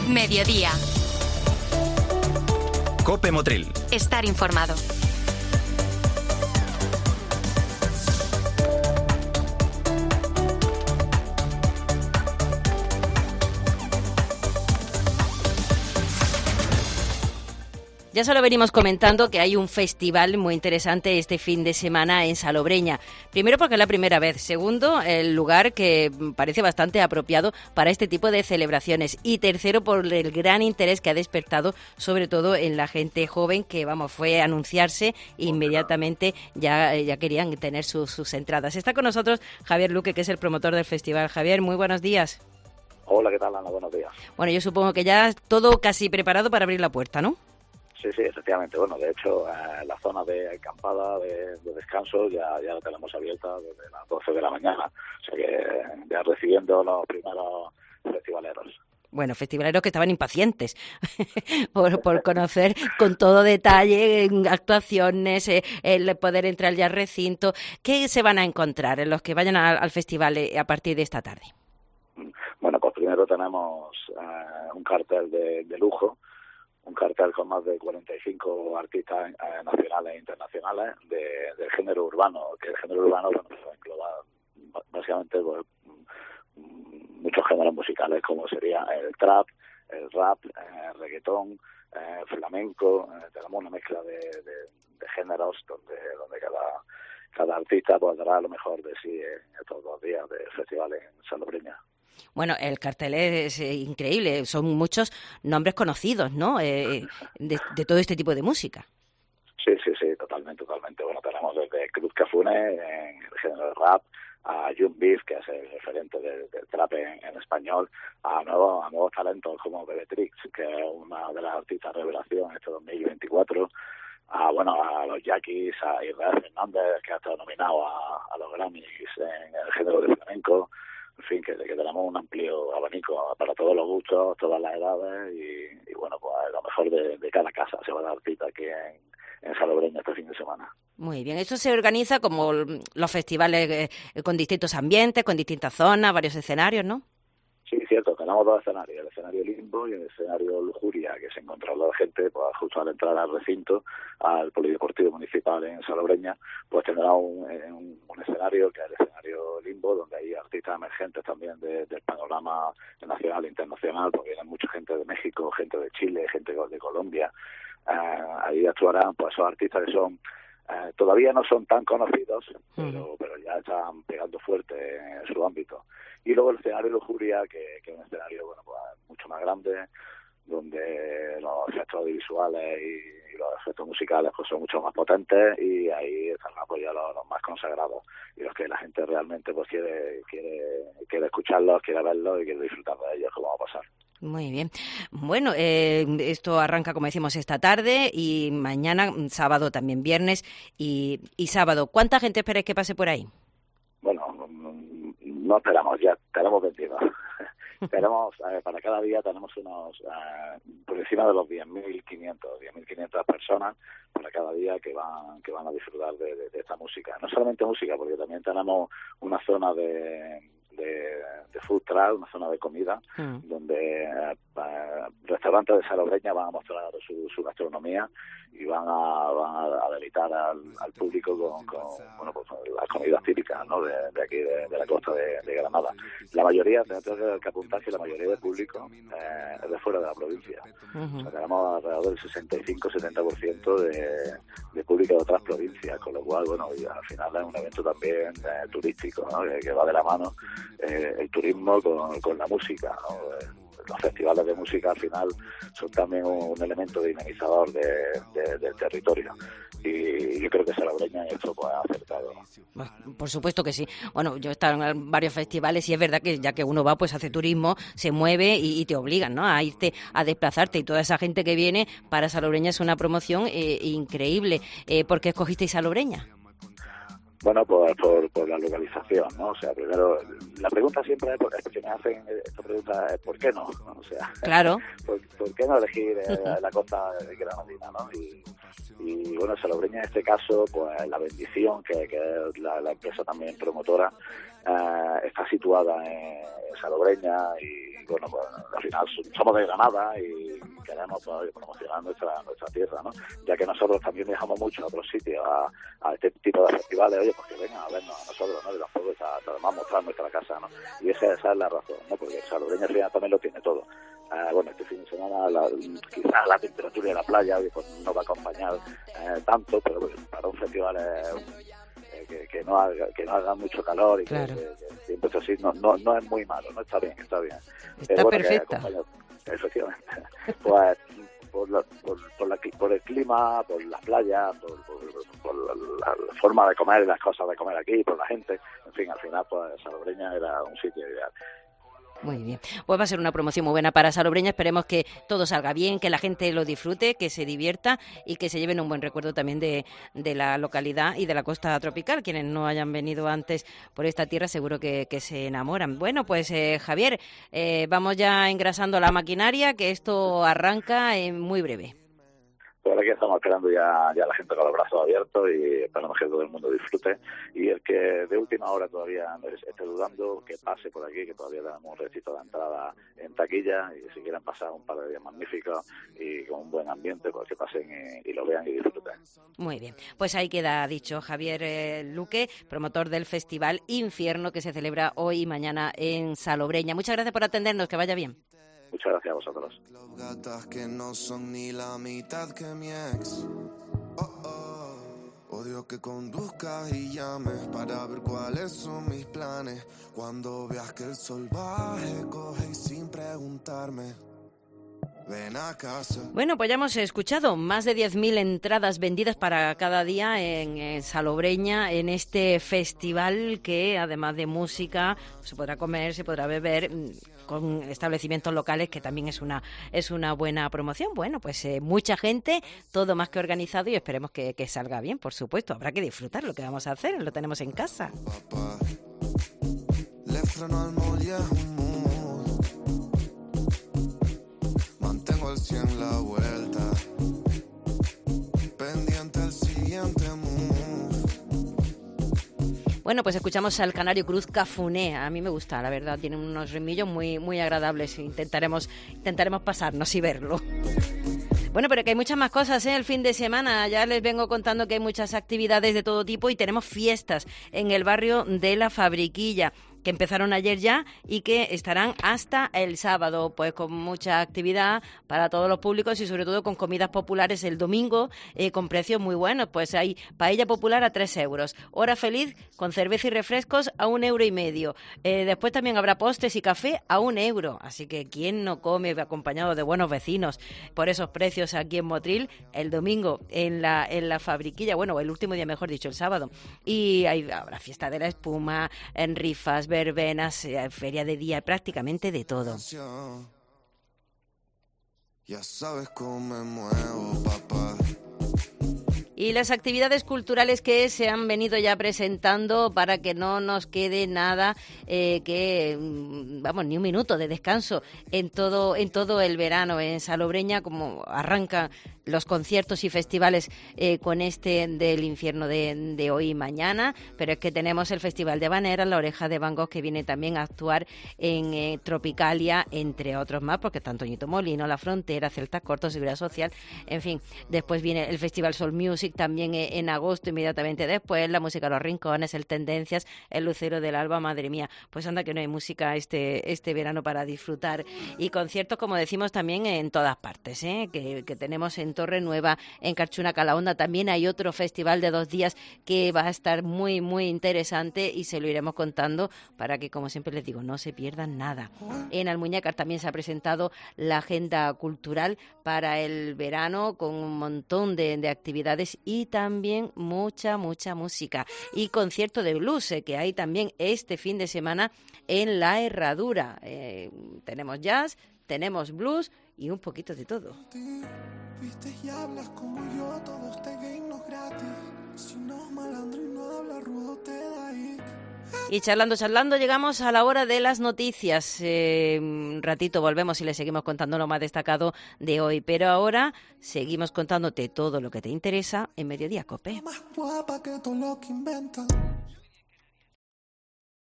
Mediodía. COPE Motril. Estar informado. Ya se lo venimos comentando que hay un festival muy interesante este fin de semana en Salobreña. Primero porque es la primera vez. Segundo, el lugar que parece bastante apropiado para este tipo de celebraciones. Y tercero, por el gran interés que ha despertado, sobre todo en la gente joven que, fue a anunciarse e inmediatamente ya querían tener sus entradas. Está con nosotros Javier Luque, que es el promotor del festival. Javier, muy buenos días. Hola, ¿qué tal, Ana? Buenos días. Bueno, yo supongo que ya todo casi preparado para abrir la puerta, ¿no? Sí, efectivamente. Bueno, de hecho, la zona de acampada, de descanso, ya la tenemos abierta desde las 12 de la mañana. O sea que ya recibiendo los primeros festivaleros. Bueno, festivaleros que estaban impacientes por conocer con todo detalle actuaciones, el poder entrar ya al recinto. ¿Qué se van a encontrar en los que vayan al festival a partir de esta tarde? Bueno, pues primero tenemos un cartel de lujo. Un cartel con más de 45 artistas nacionales e internacionales del género urbano, que el género urbano engloba básicamente pues, muchos géneros musicales, como sería el trap, el rap, el reggaetón, flamenco. Tenemos una mezcla de géneros donde cada artista pues dará lo mejor de sí en estos 2 días del festival en Salobreña. Bueno, el cartel es increíble, son muchos nombres conocidos, ¿no? De todo este tipo de música. Sí, totalmente. Bueno, tenemos desde Cruz Cafune en el género de rap, a Young Beef, que es el referente del trap en español, a nuevos talentos como Bebetrix, que es una de las artistas revelación este 2024, a los Yaquis, a Israel Fernández, que ha estado nominado a los Grammys en el género de flamenco. En fin, que tenemos un amplio abanico para todos los gustos, todas las edades y bueno, pues lo mejor de cada casa se va a dar cita aquí en Salobreña este fin de semana. Muy bien, esto se organiza como los festivales con distintos ambientes, con distintas zonas, varios escenarios, ¿no? Sí, cierto, tenemos 2 escenarios, el escenario Limbo y el escenario Lujuria, que se encuentra la gente, pues justo al entrar al recinto, al Polideportivo Municipal en Salobreña, pues tendrá un escenario que es el escenario Limbo, donde hay artistas emergentes también del panorama nacional e internacional, porque viene mucha gente de México, gente de Chile, gente de Colombia. Ahí actuarán pues esos artistas que son todavía no son tan conocidos, pero ya están pegando fuerte en su ámbito. Y luego el escenario Lujuria, que es un escenario pues, mucho más grande, donde los efectos audiovisuales y los efectos musicales pues son mucho más potentes, y ahí están pues, ya los más consagrados y los que la gente realmente pues quiere escucharlos, quiere verlos y quiere disfrutar de ellos, como va a pasar. Muy bien. Bueno, esto arranca, como decimos, esta tarde y mañana, sábado, también viernes y sábado. ¿Cuánta gente esperáis que pase por ahí? Bueno, no esperamos, ya tenemos 22. Tenemos, para cada día tenemos unos, por encima de los 10.500 personas para cada día que van a disfrutar de esta música. No solamente música, porque también tenemos una zona de food truck, una zona de comida, donde restaurantes de Salobreña van a mostrar su gastronomía y van a deleitar al público con las comidas típicas, ¿no? de aquí, de la costa de Granada. La mayoría, tengo que apuntar que la mayoría del público es de fuera de la provincia. O sea, tenemos alrededor del 65-70% de público de otras provincias, con lo cual, y al final es un evento también turístico, ¿no? que va de la mano el turismo con la música, ¿no? Los festivales de música al final son también un elemento dinamizador del territorio, y yo creo que Salobreña en esto pues ha acertado. Por supuesto que sí. Bueno, yo he estado en varios festivales y es verdad que ya que uno va, pues hace turismo, se mueve y te obligan, ¿no? A irte, a desplazarte, y toda esa gente que viene para Salobreña es una promoción increíble. ¿Por qué escogisteis Salobreña? Bueno, pues por la localización, ¿no? O sea, primero, la pregunta siempre es que me hacen esta pregunta es ¿por qué no? O sea, claro. ¿por qué no elegir la costa granadina, ¿no? Y bueno, Salobreña en este caso, pues la bendición, que es la empresa también promotora, está situada en Salobreña, y bueno, pues al final somos de Granada y queremos pues, promocionar nuestra tierra, ¿no? Ya que nosotros también viajamos mucho a otros sitios a este tipo de festivales, oye, pues que vengan a vernos a nosotros, ¿no? Y tampoco además mostrar nuestra casa, ¿no? Y esa es la razón, ¿no? Porque Salobreña al final también lo tiene todo. Bueno, este fin de semana quizás la temperatura de la playa pues, no va a acompañar tanto, pero bueno, para un festival que no haga mucho calor y claro. que siempre así no es muy malo, no está bien. Está bueno, perfecta. Efectivamente. Pues por el clima, por las playas, por la forma de comer y las cosas de comer aquí, por la gente, en fin, al final pues Salobreña era un sitio ideal. Muy bien, pues va a ser una promoción muy buena para Salobreña, esperemos que todo salga bien, que la gente lo disfrute, que se divierta y que se lleven un buen recuerdo también de la localidad y de la costa tropical. Quienes no hayan venido antes por esta tierra seguro que se enamoran. Bueno, pues Javier, vamos ya engrasando la maquinaria, que esto arranca en muy breve. Ahora que estamos esperando ya la gente con los brazos abiertos y esperamos que todo el mundo disfrute. Y el que de última hora todavía esté dudando, que pase por aquí, que todavía tenemos un recinto de entrada en taquilla. Y si quieren pasar un par de días magníficos y con un buen ambiente, pues que pasen y lo vean y disfruten. Muy bien, pues ahí queda dicho. Javier Luque, promotor del Festival Infierno, que se celebra hoy y mañana en Salobreña. Muchas gracias por atendernos, que vaya bien. Muchas gracias a vosotros. Los gatas que no son ni la mitad que mi ex. Odio que conduzcas y llames para ver cuáles son mis planes. Cuando veas que el sol baje, coge y sin preguntarme. Ven a casa. Bueno, pues ya hemos escuchado más de 10.000 entradas vendidas para cada día en Salobreña, en este festival que además de música se podrá comer, se podrá beber con establecimientos locales, que también es una buena promoción. Bueno, pues mucha gente, todo más que organizado y esperemos que salga bien, por supuesto. Habrá que disfrutar lo que vamos a hacer, lo tenemos en casa. Papá, le freno al mollejo. Mantengo el 100 la vuelta, pendiente al siguiente move. Bueno, pues escuchamos al canario Cruz Cafuné. A mí me gusta, la verdad, tiene unos ritmillos muy, muy agradables. Intentaremos pasarnos y verlo. Bueno, pero que hay muchas más cosas el fin de semana. Ya les vengo contando que hay muchas actividades de todo tipo y tenemos fiestas en el barrio de La Fabriquilla, que empezaron ayer ya y que estarán hasta el sábado, pues con mucha actividad para todos los públicos y sobre todo con comidas populares el domingo con precios muy buenos. Pues hay paella popular a 3 euros, hora feliz con cerveza y refrescos a 1,5 euros. Después también habrá postres y café a 1 euro, así que ¿quién no come acompañado de buenos vecinos por esos precios aquí en Motril el domingo en la Fabriquilla? Bueno, el último día, mejor dicho, el sábado. Y habrá fiesta de la espuma, en rifas, verbenas, feria de día, prácticamente de todo. Ya sabes cómo me muevo, papá. Y las actividades culturales que se han venido ya presentando para que no nos quede nada, ni un minuto de descanso en todo el verano en Salobreña, como arrancan los conciertos y festivales con este del infierno de hoy y mañana, pero es que tenemos el Festival de Habaneras, La Oreja de Van Gogh, que viene también a actuar en Tropicalia, entre otros más, porque está Antoñito Molino, La Frontera, Celtas Cortos, Seguridad Social, en fin. Después viene el Festival Soul Music también en agosto, inmediatamente después, la música Los Rincones, el Tendencias, el Lucero del Alba, madre mía, pues anda que no hay música este verano para disfrutar. Y conciertos, como decimos, también en todas partes, que tenemos en Torre Nueva, en Carchuna, Calahonda. También hay otro festival de 2 días que va a estar muy, muy interesante y se lo iremos contando para que, como siempre les digo, no se pierdan nada. En Almuñécar también se ha presentado la agenda cultural para el verano con un montón de actividades y también mucha música. Y concierto de blues, que hay también este fin de semana en La Herradura. Tenemos jazz, tenemos blues y un poquito de todo. Viste y hablas como yo, todos te ganos gratis. Si no malandro y no habla rudo te da ahí. Y charlando, llegamos a la hora de las noticias. Un ratito volvemos y le seguimos contando lo más destacado de hoy. Pero ahora seguimos contándote todo lo que te interesa en Mediodía Cope. Más guapa que todo lo que inventan.